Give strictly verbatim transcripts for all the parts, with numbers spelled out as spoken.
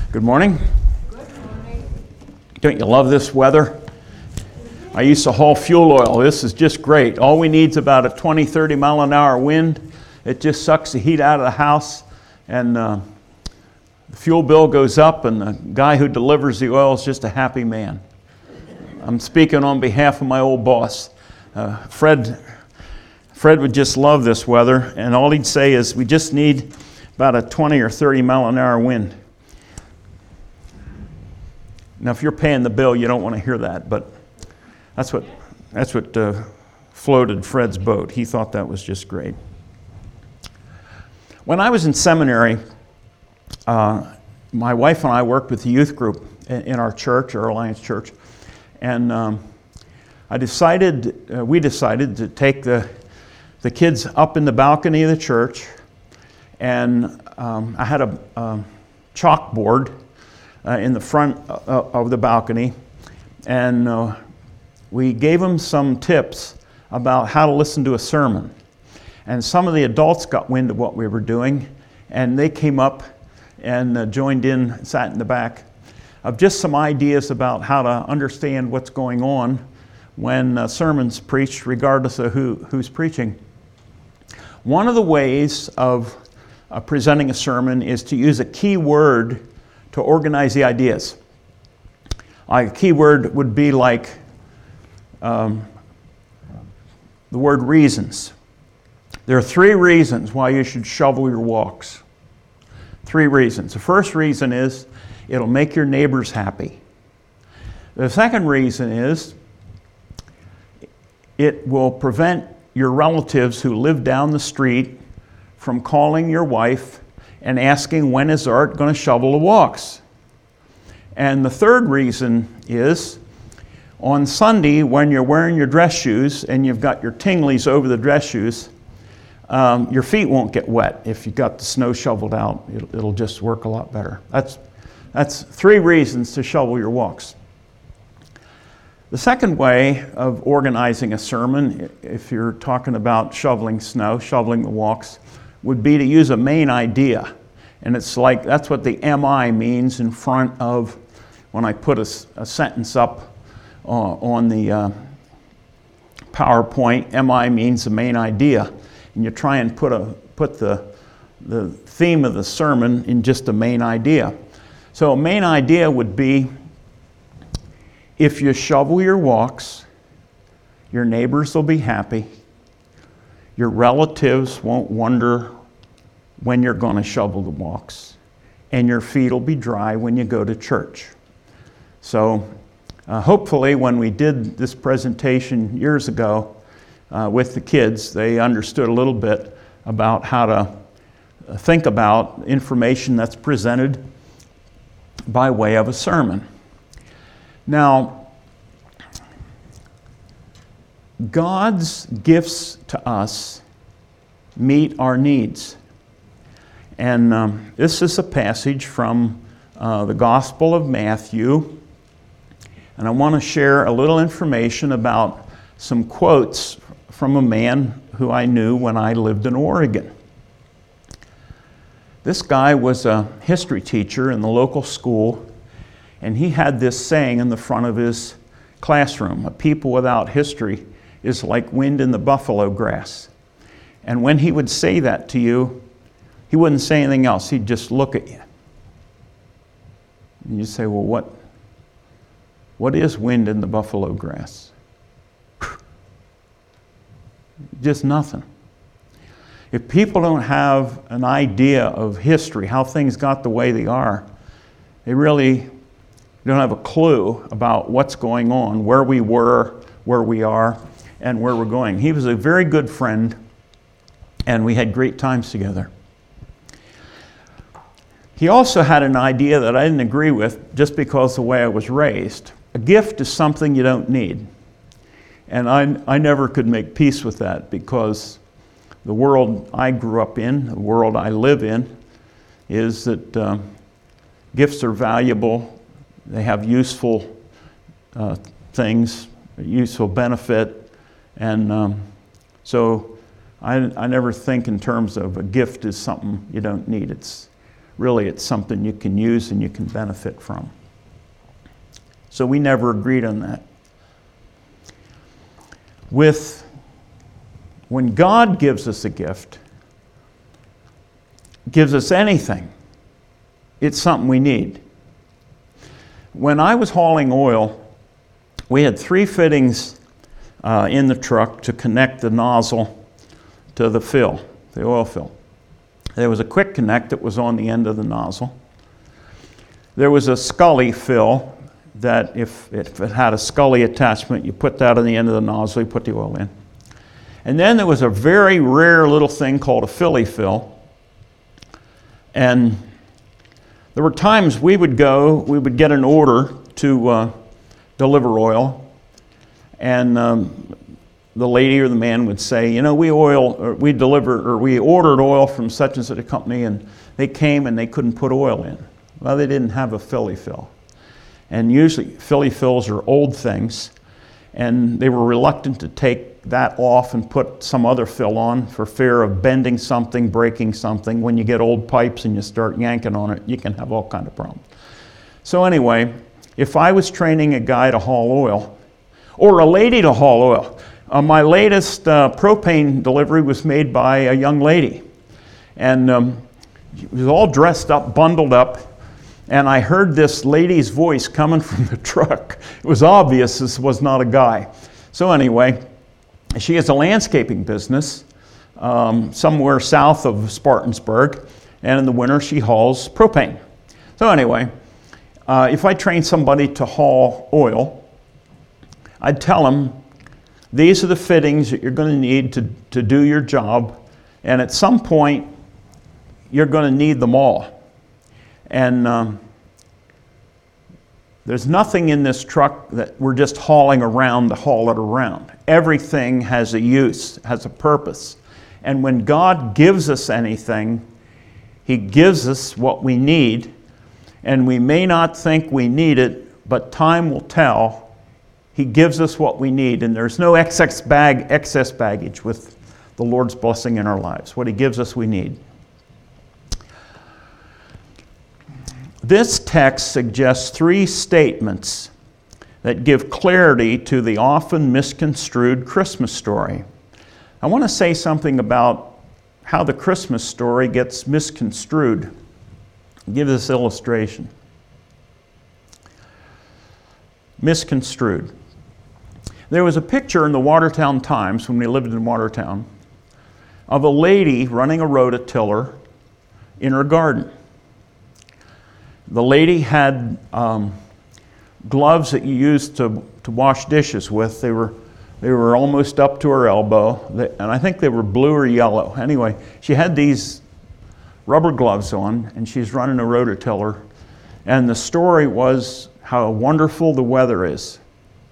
Good morning. Good morning. Don't you love this weather? I used to haul fuel oil. This is just great. All we need is about a twenty, thirty mile an hour wind. It just sucks the heat out of the house, and uh, the fuel bill goes up, and the guy who delivers the oil is just a happy man. I'm speaking on behalf of my old boss. Uh, Fred, Fred would just love this weather, and all he'd say is, we just need about a twenty or thirty mile an hour wind. Now, if you're paying the bill, you don't want to hear that, but that's what that's what uh, floated Fred's boat. He thought that was just great. When I was in seminary, uh, my wife and I worked with the youth group in, in our church, our Alliance Church, and um, I decided, uh, we decided to take the the kids up in the balcony of the church, and um, I had a, a chalkboard Uh, in the front uh, of the balcony, and uh, we gave them some tips about how to listen to a sermon. And some of the adults got wind of what we were doing, and they came up and uh, joined in, sat in the back, of just some ideas about how to understand what's going on when a sermon's preached, regardless of who, who's preaching. One of the ways of uh, presenting a sermon is to use a key word to organize the ideas. A key word would be like um, the word reasons. There are three reasons why you should shovel your walks. Three reasons. The first reason is it'll make your neighbors happy. The second reason is it will prevent your relatives who live down the street from calling your wife and asking, when is Art going to shovel the walks? And the third reason is, on Sunday, when you're wearing your dress shoes and you've got your tinglies over the dress shoes, um, your feet won't get wet. If you got the snow shoveled out, it'll, it'll just work a lot better. That's, that's three reasons to shovel your walks. The second way of organizing a sermon, if you're talking about shoveling snow, shoveling the walks, would be to use a main idea. And it's like, that's what the M I means in front of, when I put a, a sentence up uh, on the uh, PowerPoint, M I means the main idea. And you try and put, a, put the, the theme of the sermon in just a main idea. So a main idea would be, if you shovel your walks, your neighbors will be happy. Your relatives won't wonder when you're going to shovel the walks, and your feet will be dry when you go to church. So uh, hopefully when we did this presentation years ago uh, with the kids, they understood a little bit about how to think about information that's presented by way of a sermon. Now, God's gifts to us meet our needs. And um, this is a passage from uh, the Gospel of Matthew. And I want to share a little information about some quotes from a man who I knew when I lived in Oregon. This guy was a history teacher in the local school, and he had this saying in the front of his classroom: a people without history is like wind in the buffalo grass. And when he would say that to you, he wouldn't say anything else. He'd just look at you. And you'd say, well, what, what is wind in the buffalo grass? Just nothing. If people don't have an idea of history, how things got the way they are, they really don't have a clue about what's going on, where we were, where we are, and where we're going. He was a very good friend, and we had great times together. He also had an idea that I didn't agree with just because of the way I was raised. A gift is something you don't need. And I, I never could make peace with that, because the world I grew up in, the world I live in, is that uh, gifts are valuable. They have useful uh, things, useful benefit. And um, so I, I never think in terms of a gift is something you don't need. It's really it's something you can use and you can benefit from. So we never agreed on that. With, when God gives us a gift, gives us anything, it's something we need. When I was hauling oil, we had three fittings uh, in the truck to connect the nozzle to the fill, the oil fill. There was a quick connect that was on the end of the nozzle. There was a Scully fill that if, if it had a Scully attachment, you put that on the end of the nozzle, you put the oil in. And then there was a very rare little thing called a Philly fill. And there were times we would go, we would get an order to uh, deliver oil, and um, the lady or the man would say, you know, we oil, or we delivered, or we ordered oil from such and such a company, and they came and they couldn't put oil in. Well, they didn't have a Philly fill. And usually Philly fills are old things, and they were reluctant to take that off and put some other fill on for fear of bending something, breaking something. When you get old pipes and you start yanking on it, you can have all kind of problems. So anyway, if I was training a guy to haul oil, or a lady to haul oil, uh, my latest uh, propane delivery was made by a young lady. And um, she was all dressed up, bundled up, and I heard this lady's voice coming from the truck. It was obvious this was not a guy. So anyway, she has a landscaping business um, somewhere south of Spartansburg, and in the winter she hauls propane. So anyway, uh, if I train somebody to haul oil, I'd tell them, these are the fittings that you're going to need to, to do your job, and at some point you're going to need them all. And um, there's nothing in this truck that we're just hauling around to haul it around. Everything has a use, has a purpose. And when God gives us anything, He gives us what we need. And we may not think we need it, but time will tell. He gives us what we need. And there's no excess bag, excess baggage with the Lord's blessing in our lives. What He gives us, we need. This text suggests three statements that give clarity to the often misconstrued Christmas story. I want to say something about how the Christmas story gets misconstrued. I'll give this illustration. Misconstrued. There was a picture in the Watertown Times when we lived in Watertown of a lady running a rototiller in her garden. The lady had um, gloves that you used to, to wash dishes with. They were, they were almost up to her elbow, they, and I think they were blue or yellow. Anyway, she had these rubber gloves on, and she's running a rototiller. And the story was how wonderful the weather is.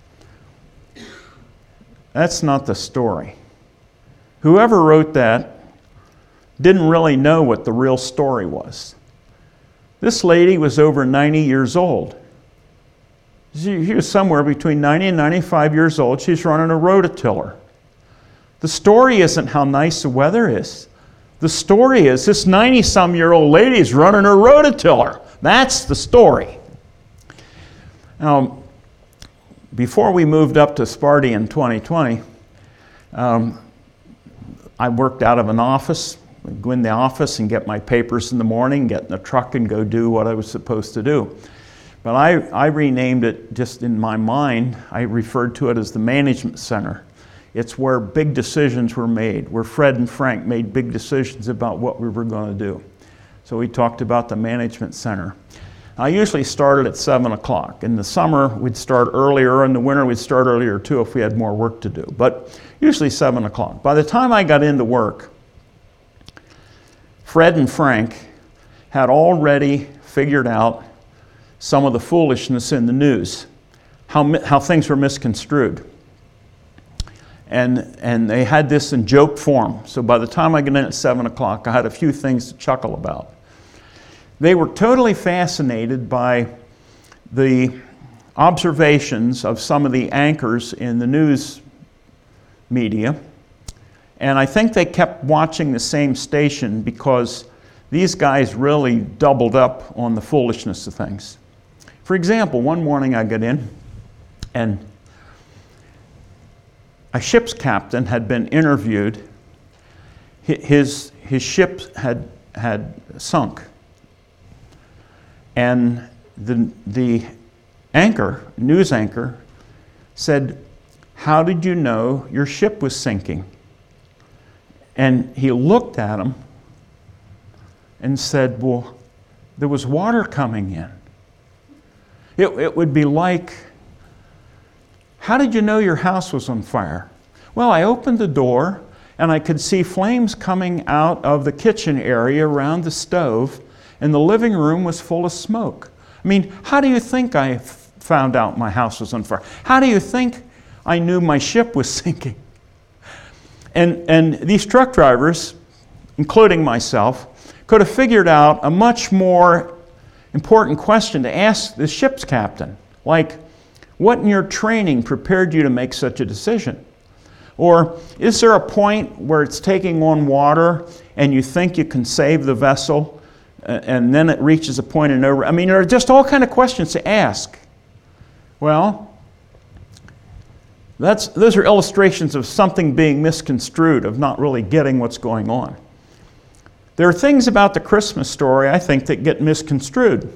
That's not the story. Whoever wrote that didn't really know what the real story was. This lady was over ninety years old. She, she was somewhere between ninety and ninety-five years old. She's running a rototiller. The story isn't how nice the weather is. The story is this ninety-some-year-old lady is running a rototiller. That's the story. Now, before we moved up to Sparty in twenty twenty, um, I worked out of an office. I'd go in the office and get my papers in the morning, get in the truck and go do what I was supposed to do. But I, I renamed it just in my mind. I referred to it as the management center. It's where big decisions were made, where Fred and Frank made big decisions about what we were going to do. So we talked about the management center. I usually started at seven o'clock. In the summer, we'd start earlier. In the winter, we'd start earlier too if we had more work to do. But usually seven o'clock. By the time I got into work, Fred and Frank had already figured out some of the foolishness in the news, how, how things were misconstrued. And, and they had this in joke form. So by the time I got in at seven o'clock, I had a few things to chuckle about. They were totally fascinated by the observations of some of the anchors in the news media. And I think they kept watching the same station because these guys really doubled up on the foolishness of things. For example, one morning I got in, and a ship's captain had been interviewed. His, his ship had, had sunk. And the, the anchor, news anchor, said, "How did you know your ship was sinking?" And he looked at him and said, "Well, there was water coming in." It, it would be like, "How did you know your house was on fire?" "Well, I opened the door and I could see flames coming out of the kitchen area around the stove, and the living room was full of smoke." I mean, how do you think I f- found out my house was on fire? How do you think I knew my ship was sinking? And, and these truck drivers, including myself, could have figured out a much more important question to ask the ship's captain. Like, what in your training prepared you to make such a decision? Or is there a point where it's taking on water and you think you can save the vessel, and then it reaches a point of no... I mean, there are just all kinds of questions to ask. Well, that's, those are illustrations of something being misconstrued, of not really getting what's going on. There are things about the Christmas story, I think, that get misconstrued.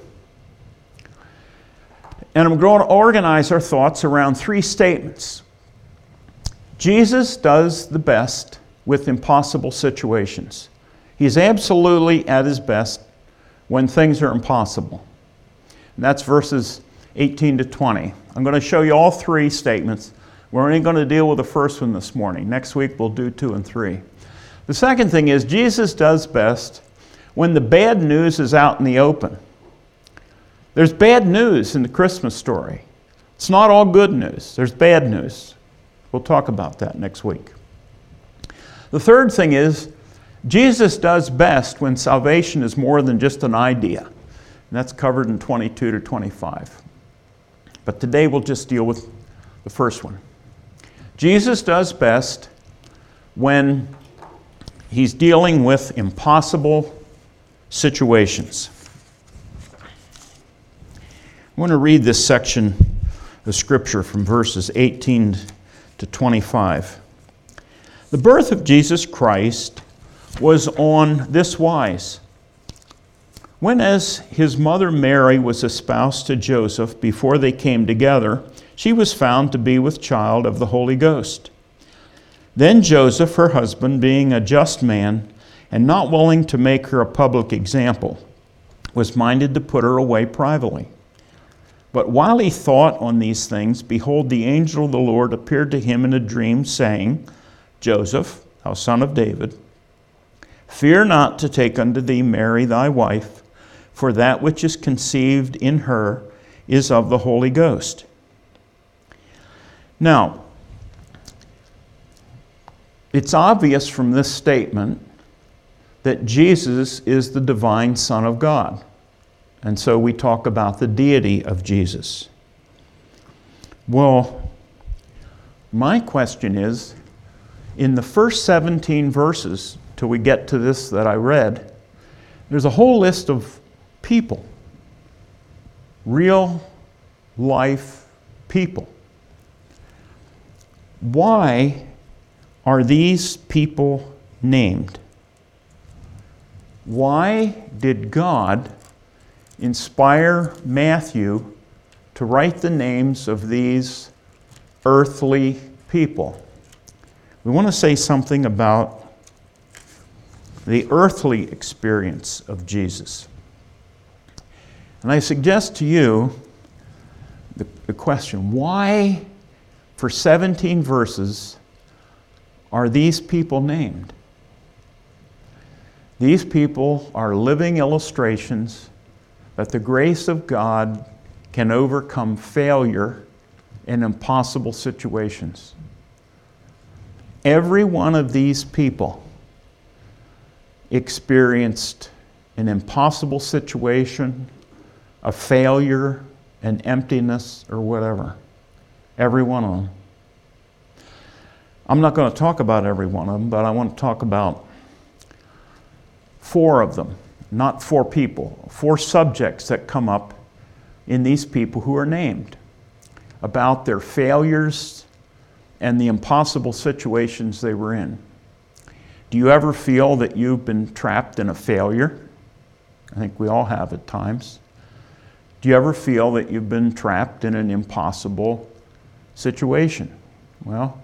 And I'm going to organize our thoughts around three statements. Jesus does the best with impossible situations. He's absolutely at his best when things are impossible. And that's verses eighteen to twenty. I'm going to show you all three statements. We're only going to deal with the first one this morning. Next week we'll do two and three. The second thing is, Jesus does best when the bad news is out in the open. There's bad news in the Christmas story. It's not all good news. There's bad news. We'll talk about that next week. The third thing is, Jesus does best when salvation is more than just an idea. And that's covered in twenty-two to twenty-five. But today we'll just deal with the first one. Jesus does best when he's dealing with impossible situations. I want to read this section of Scripture from verses eighteen to twenty-five. The birth of Jesus Christ was on this wise. When as his mother Mary was espoused to Joseph, before they came together, she was found to be with child of the Holy Ghost. Then Joseph, her husband, being a just man, and not willing to make her a public example, was minded to put her away privately. But while he thought on these things, behold, the angel of the Lord appeared to him in a dream, saying, Joseph, thou son of David, fear not to take unto thee Mary thy wife, for that which is conceived in her is of the Holy Ghost. Now, it's obvious from this statement that Jesus is the divine Son of God. And so we talk about the deity of Jesus. Well, my question is, in the first seventeen verses, till we get to this that I read, there's a whole list of people, real life people. Why are these people named? Why did God inspire Matthew to write the names of these earthly people? We want to say something about the earthly experience of Jesus. And I suggest to you the, the question, why for seventeen verses are these people named? These people are living illustrations that the grace of God can overcome failure in impossible situations. Every one of these people experienced an impossible situation, a failure, an emptiness, or whatever. Every one of them. I'm not going to talk about every one of them, but I want to talk about four of them. not four people, four subjects that come up in these people who are named about their failures and the impossible situations they were in. Do you ever feel that you've been trapped in a failure? I think we all have at times. Do you ever feel that you've been trapped in an impossible situation? Well,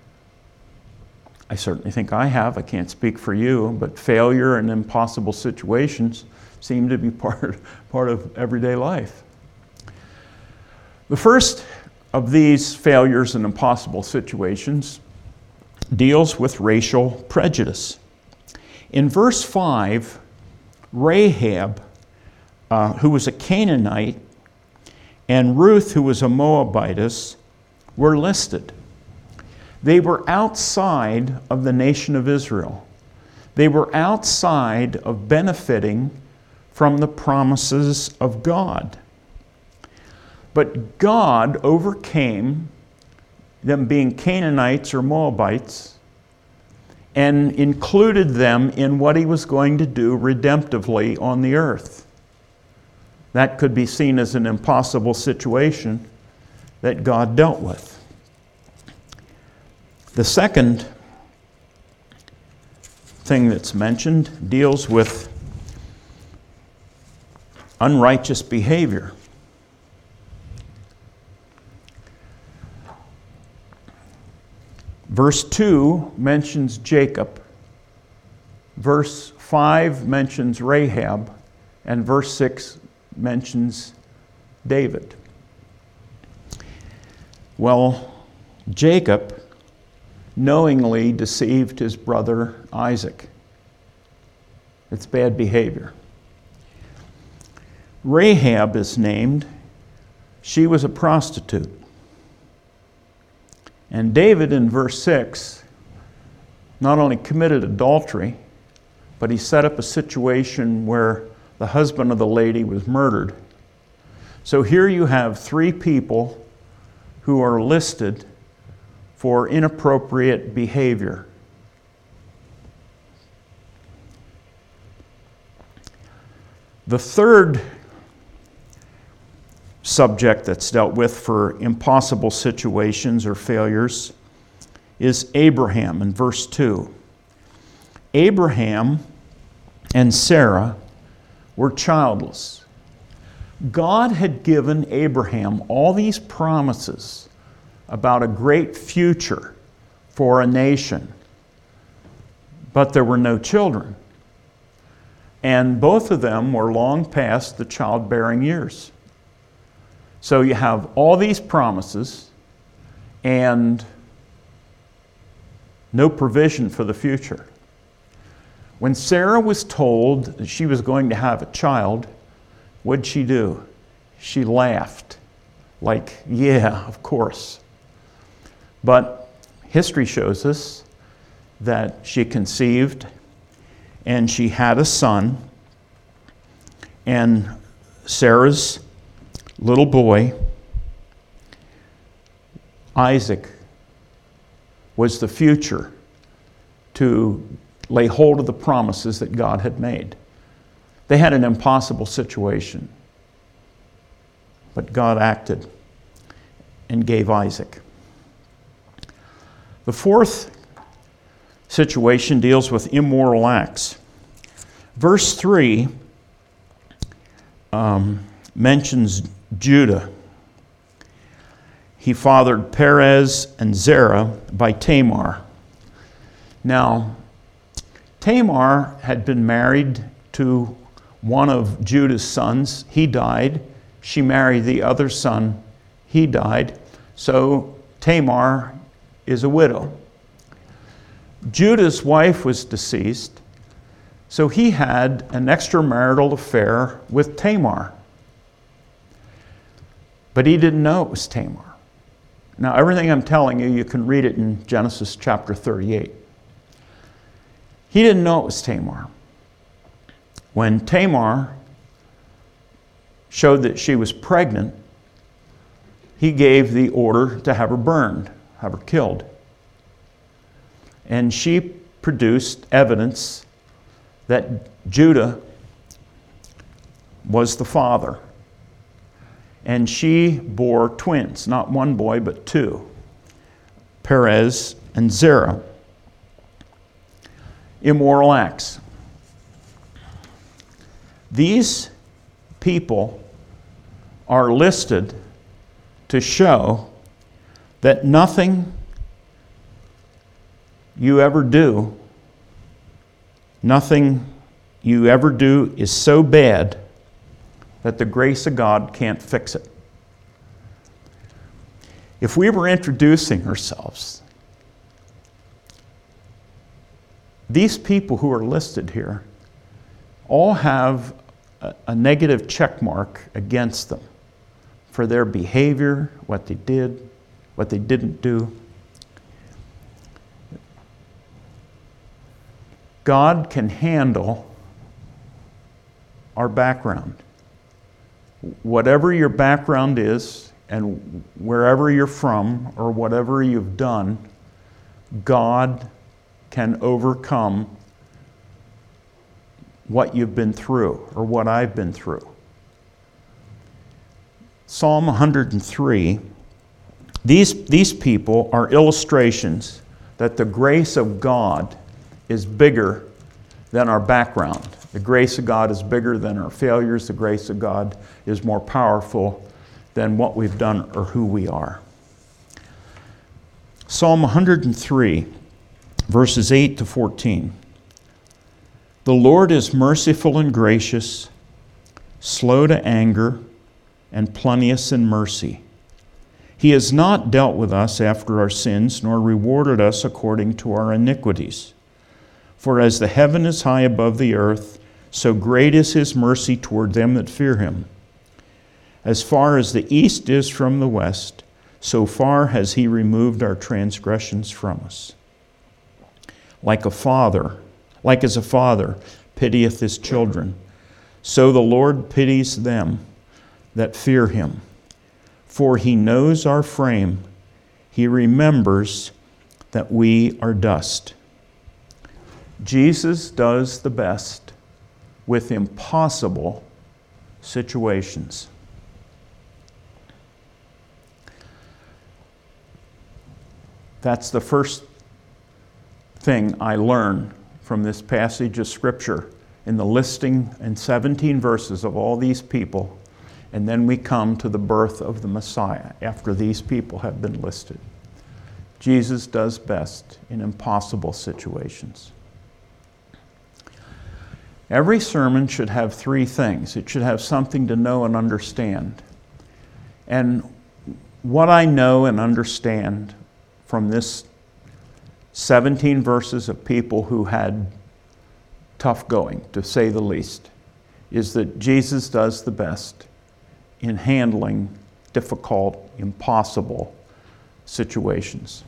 I certainly think I have. I can't speak for you, but failure and impossible situations seem to be part, part of everyday life. The first of these failures and impossible situations deals with racial prejudice. In verse five, Rahab, uh, who was a Canaanite, and Ruth, who was a Moabitess, were listed. They were outside of the nation of Israel. They were outside of benefiting from the promises of God. But God overcame them being Canaanites or Moabites and included them in what he was going to do redemptively on the earth. That could be seen as an impossible situation that God dealt with. The second thing that's mentioned deals with unrighteous behavior. Verse two mentions Jacob. Verse five mentions Rahab. And verse six mentions David. Well, Jacob knowingly deceived his brother Isaac. It's bad behavior. Rahab is named. She was a prostitute. And David in verse six not only committed adultery, but he set up a situation where the husband of the lady was murdered. So here you have three people who are listed for inappropriate behavior. The third subject that's dealt with for impossible situations or failures is Abraham in verse two. Abraham and Sarah were childless. God had given Abraham all these promises about a great future for a nation, but there were no children. And both of them were long past the childbearing years. So you have all these promises and no provision for the future. When Sarah was told that she was going to have a child, what'd she do? She laughed, like, yeah, of course. But history shows us that she conceived and she had a son, and Sarah's little boy, Isaac, was the future to lay hold of the promises that God had made. They had an impossible situation, but God acted and gave Isaac. The fourth situation deals with immoral acts. Verse three um, mentions Judah. He fathered Perez and Zerah by Tamar. Now, Tamar had been married to one of Judah's sons. He died. She married the other son. He died. So Tamar is a widow. Judah's wife was deceased, so he had an extramarital affair with Tamar. But he didn't know it was Tamar. Now, everything I'm telling you, you can read it in Genesis chapter thirty-eight. He didn't know it was Tamar. When Tamar showed that she was pregnant, he gave the order to have her burned, have her killed. And she produced evidence that Judah was the father. And she bore twins, not one boy, but two, Perez and Zerah. Immoral acts. These people are listed to show that nothing you ever do, nothing you ever do is so bad that the grace of God can't fix it. If we were introducing ourselves, these people who are listed here all have a, a negative check mark against them for their behavior, what they did, what they didn't do. God can handle our background. Whatever your background is and wherever you're from or whatever you've done, God can overcome what you've been through or what I've been through. Psalm one hundred three, these, these people are illustrations that the grace of God is bigger than our background. The grace of God is bigger than our failures. The grace of God is more powerful than what we've done or who we are. Psalm one hundred three, verses eight to fourteen. The Lord is merciful and gracious, slow to anger, and plenteous in mercy. He has not dealt with us after our sins, nor rewarded us according to our iniquities. For as the heaven is high above the earth, so great is his mercy toward them that fear him. As far as the east is from the west, so far has he removed our transgressions from us. Like a father, like as a father pitieth his children, so the Lord pities them that fear him. For he knows our frame, he remembers that we are dust. Jesus does the best with impossible situations. That's the first thing I learned from this passage of Scripture in the listing in seventeen verses of all these people. And then we come to the birth of the Messiah after these people have been listed. Jesus does best in impossible situations. Every sermon should have three things. It should have something to know and understand. And what I know and understand from this seventeen verses of people who had tough going, to say the least, is that Jesus does the best in handling difficult, impossible situations.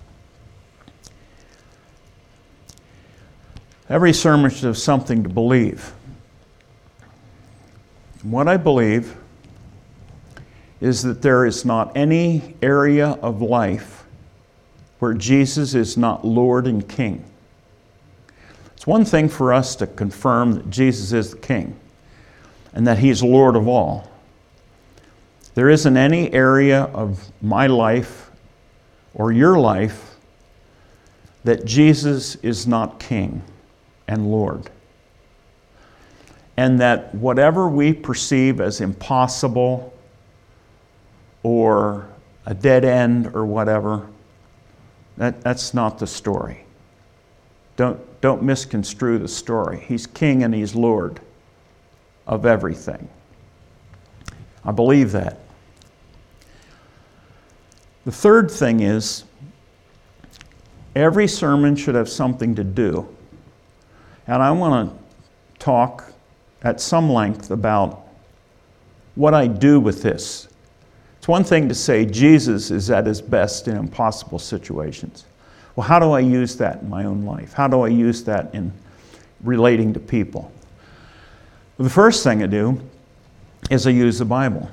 Every sermon should have something to believe. What I believe is that there is not any area of life where Jesus is not Lord and King. It's one thing for us to confirm that Jesus is the King and that He's Lord of all. There isn't any area of my life or your life that Jesus is not King and Lord. And that whatever we perceive as impossible or a dead end or whatever, that, that's not the story. Don't, don't misconstrue the story. He's King and He's Lord of everything. I believe that. The third thing is, every sermon should have something to do. And I want to talk at some length about what I do with this. It's one thing to say Jesus is at his best in impossible situations. Well, how do I use that in my own life? How do I use that in relating to people? Well, the first thing I do is I use the Bible.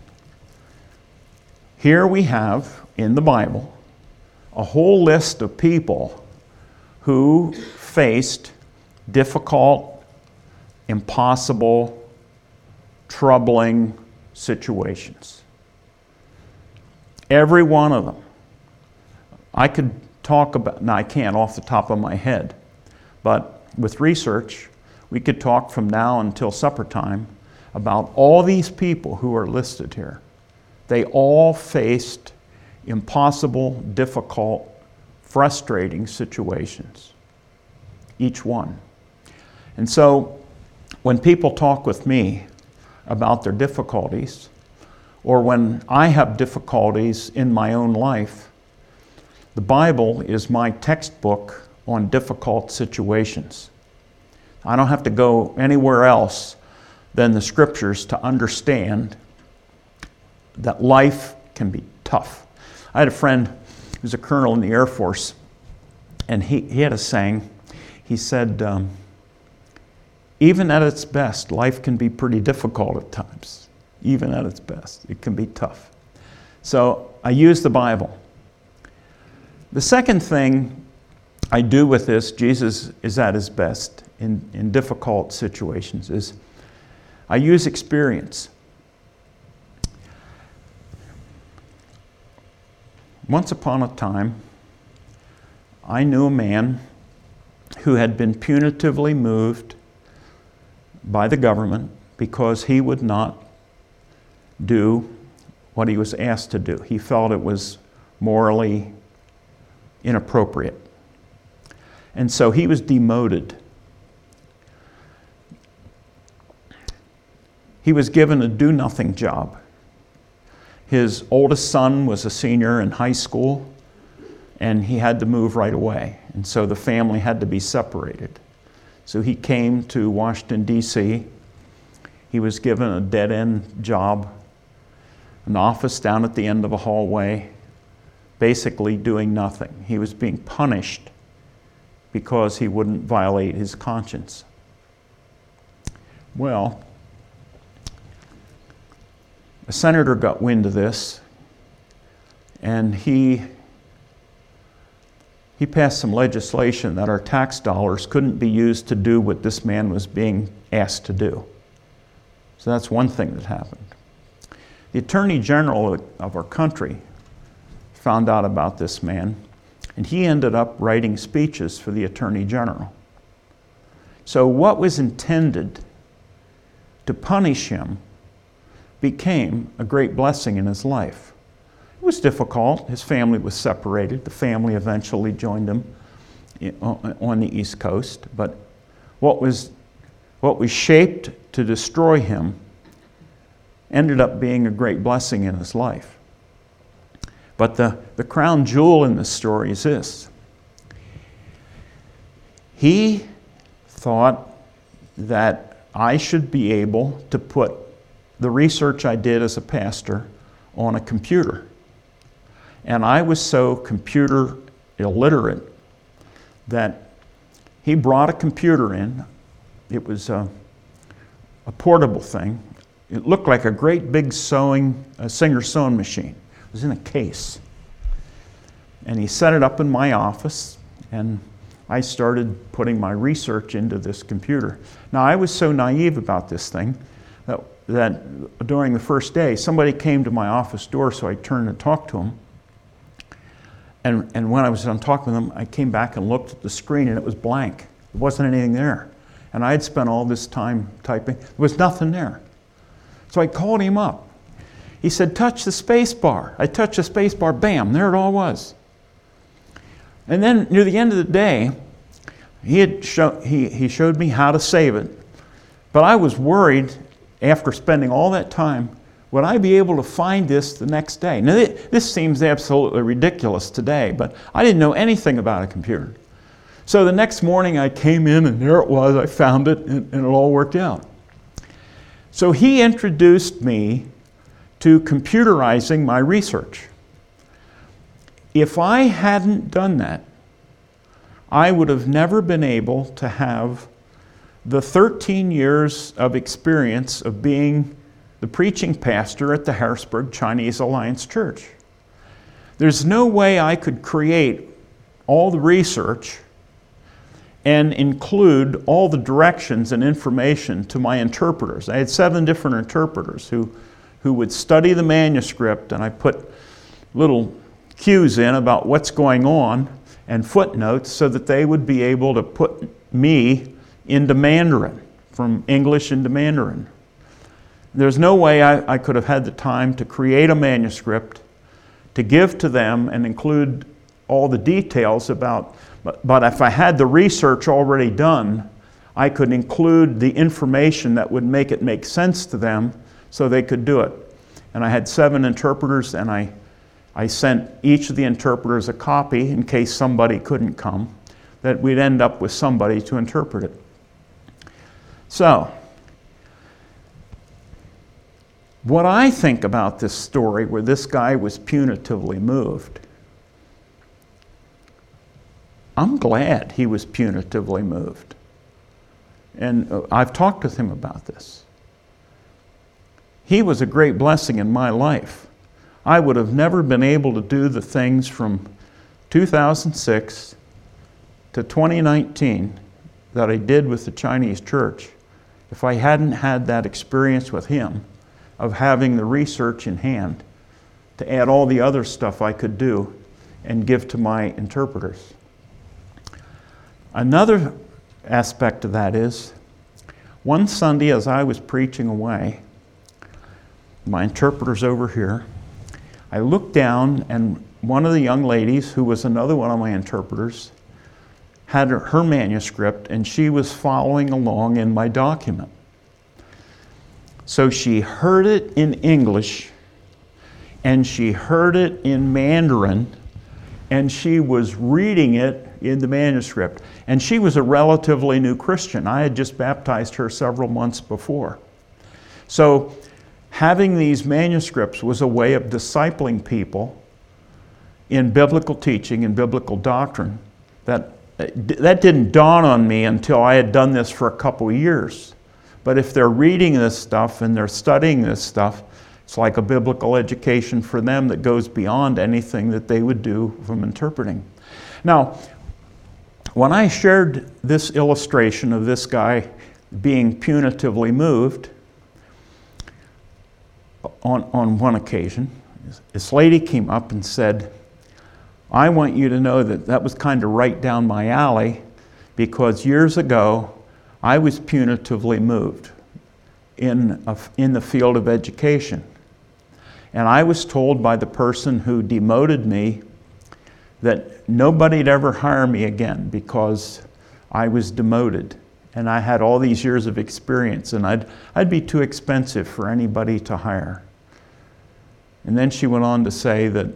Here we have, in the Bible, a whole list of people who faced difficult, impossible troubling situations. Every one of them. I could talk about, now I can't off the top of my head, but with research, we could talk from now until supper time about all these people who are listed here. They all faced impossible, difficult, frustrating situations. Each one. And so when people talk with me about their difficulties, or when I have difficulties in my own life, the Bible is my textbook on difficult situations. I don't have to go anywhere else than the Scriptures to understand that life can be tough. I had a friend who's a colonel in the Air Force, and he, he had a saying. He said, um, even at its best, life can be pretty difficult at times. Even at its best, it can be tough. So I use the Bible. The second thing I do with this, Jesus is at his best in, in difficult situations, is I use experience. Once upon a time, I knew a man who had been punitively moved by the government because he would not do what he was asked to do. He felt it was morally inappropriate. And so he was demoted. He was given a do-nothing job. His oldest son was a senior in high school, and he had to move right away. And so the family had to be separated. So he came to Washington, D C He was given a dead-end job, an office down at the end of a hallway, basically doing nothing. He was being punished because he wouldn't violate his conscience. Well, a senator got wind of this, and he he passed some legislation that our tax dollars couldn't be used to do what this man was being asked to do. So that's one thing that happened. The Attorney General of our country found out about this man, and he ended up writing speeches for the Attorney General. So what was intended to punish him became a great blessing in his life. It was difficult. His family was separated. The family eventually joined him on the East Coast. But what was, what was shaped to destroy him ended up being a great blessing in his life. But the, the crown jewel in this story is this. He thought that I should be able to put the research I did as a pastor on a computer. And I was so computer illiterate that he brought a computer in. It was a, a portable thing. It looked like a great big sewing, a Singer sewing machine. It was in a case. And he set it up in my office, and I started putting my research into this computer. Now, I was so naive about this thing that, that during the first day, somebody came to my office door, so I turned and talked to him. And, and when I was done talking with him, I came back and looked at the screen, and it was blank. There wasn't anything there. And I had spent all this time typing. There was nothing there. So I called him up. He said, touch the space bar. I touched the space bar, bam, there it all was. And then near the end of the day, he, had show, he, he showed me how to save it. But I was worried, after spending all that time, would I be able to find this the next day? Now, this seems absolutely ridiculous today, but I didn't know anything about a computer. So the next morning I came in, and there it was. I found it, and, and it all worked out. So he introduced me to computerizing my research. If I hadn't done that, I would have never been able to have the thirteen years of experience of being the preaching pastor at the Harrisburg Chinese Alliance Church. There's no way I could create all the research and include all the directions and information to my interpreters. I had seven different interpreters who, who would study the manuscript, and I put little cues in about what's going on and footnotes so that they would be able to put me into Mandarin, from English into Mandarin. There's no way I, I could have had the time to create a manuscript, to give to them and include all the details about, but, but if I had the research already done, I could include the information that would make it make sense to them so they could do it. And I had seven interpreters, and I, I sent each of the interpreters a copy in case somebody couldn't come, that we'd end up with somebody to interpret it. So, what I think about this story where this guy was punitively moved, I'm glad he was punitively moved. And I've talked with him about this. He was a great blessing in my life. I would have never been able to do the things from two thousand six to twenty nineteen that I did with the Chinese church if I hadn't had that experience with him of having the research in hand to add all the other stuff I could do and give to my interpreters. Another aspect of that is, one Sunday as I was preaching away, my interpreter's over here, I looked down and one of the young ladies, who was another one of my interpreters, had her, her manuscript, and she was following along in my document. So she heard it in English, and she heard it in Mandarin, and she was reading it in the manuscript. And she was a relatively new Christian. I had just baptized her several months before. So having these manuscripts was a way of discipling people in biblical teaching and biblical doctrine. That, that didn't dawn on me until I had done this for a couple of years. But if they're reading this stuff and they're studying this stuff, it's like a biblical education for them that goes beyond anything that they would do from interpreting. Now, when I shared this illustration of this guy being punitively moved, on, on one occasion, this lady came up and said, I want you to know that that was kind of right down my alley, because years ago I was punitively moved in, a, in the field of education. And I was told by the person who demoted me that nobody'd ever hire me again because I was demoted. And I had all these years of experience, and I'd, I'd be too expensive for anybody to hire. And then she went on to say that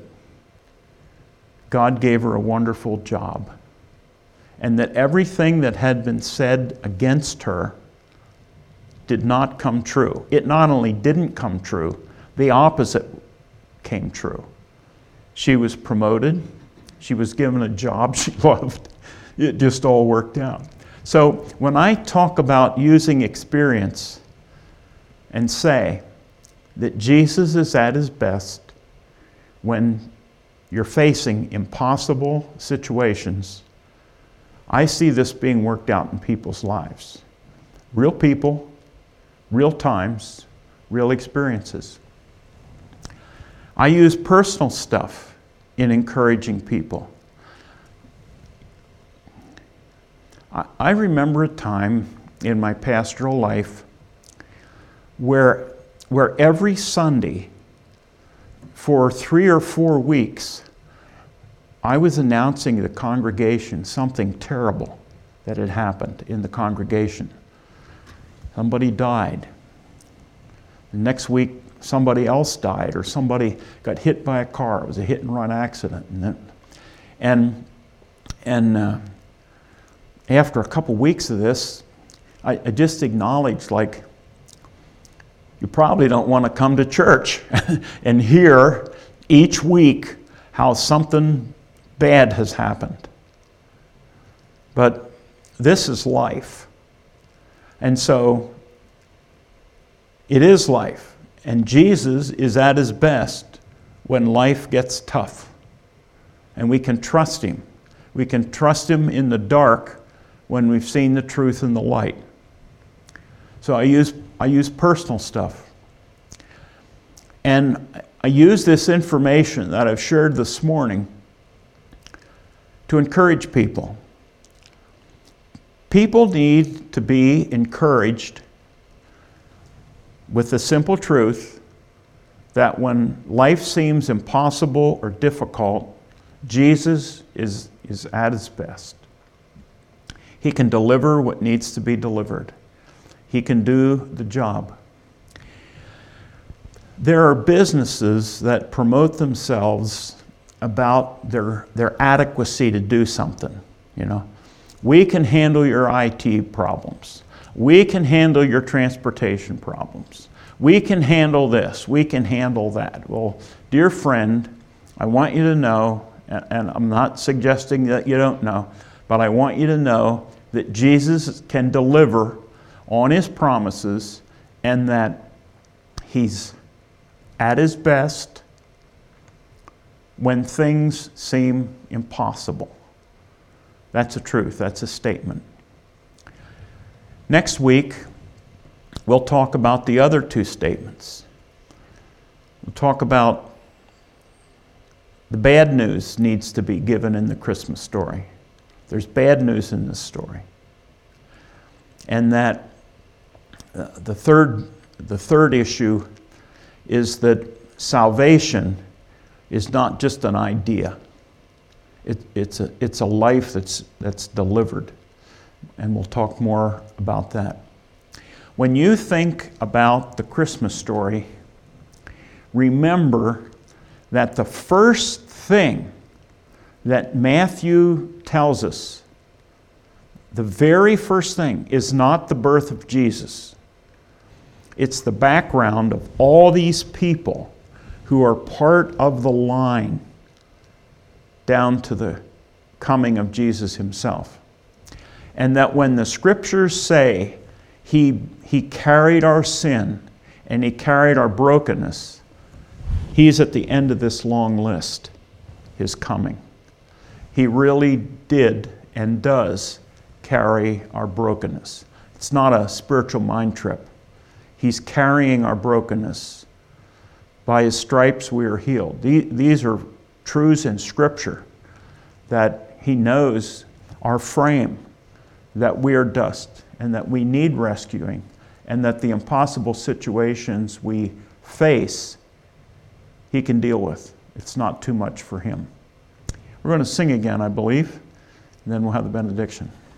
God gave her a wonderful job, and that everything that had been said against her did not come true. It not only didn't come true, the opposite came true. She was promoted. She was given a job she loved. It just all worked out. So when I talk about using experience and say that Jesus is at his best when you're facing impossible situations, I see this being worked out in people's lives. Real people, real times, real experiences. I use personal stuff in encouraging people. I remember a time in my pastoral life where, where every Sunday for three or four weeks, I was announcing to the congregation something terrible that had happened in the congregation. Somebody died. The next week, somebody else died, or somebody got hit by a car. It was a hit and run accident. And, then, and, and uh, after a couple weeks of this, I, I just acknowledged, like, you probably don't want to come to church and hear each week how something bad has happened. But this is life. And so it is life. And Jesus is at his best when life gets tough. And we can trust him. We can trust him in the dark when we've seen the truth and the light. So I use, I use personal stuff. And I use this information that I've shared this morning to encourage people. People need to be encouraged with the simple truth that when life seems impossible or difficult, Jesus is, is at his best. He can deliver what needs to be delivered. He can do the job. There are businesses that promote themselves about their, their adequacy to do something, you know. We can handle your I T problems. We can handle your transportation problems. We can handle this. We can handle that. Well, dear friend, I want you to know, and I'm not suggesting that you don't know, but I want you to know that Jesus can deliver on his promises and that he's at his best when things seem impossible. That's a truth. That's a statement. Next week, we'll talk about the other two statements. We'll talk about the bad news needs to be given in the Christmas story. There's bad news in this story. And that uh, the third, the third issue is that salvation is not just an idea. It, it's a, it's a life that's, that's delivered. And we'll talk more about that. When you think about the Christmas story, remember that the first thing that Matthew tells us, the very first thing, is not the birth of Jesus. It's the background of all these people who are part of the line down to the coming of Jesus himself. And that when the scriptures say he, he carried our sin and he carried our brokenness, he's at the end of this long list, his coming. He really did and does carry our brokenness. It's not a spiritual mind trip. He's carrying our brokenness. By his stripes we are healed. These are truths in Scripture that he knows our frame, that we are dust and that we need rescuing, and that the impossible situations we face, he can deal with. It's not too much for him. We're going to sing again, I believe, and then we'll have the benediction.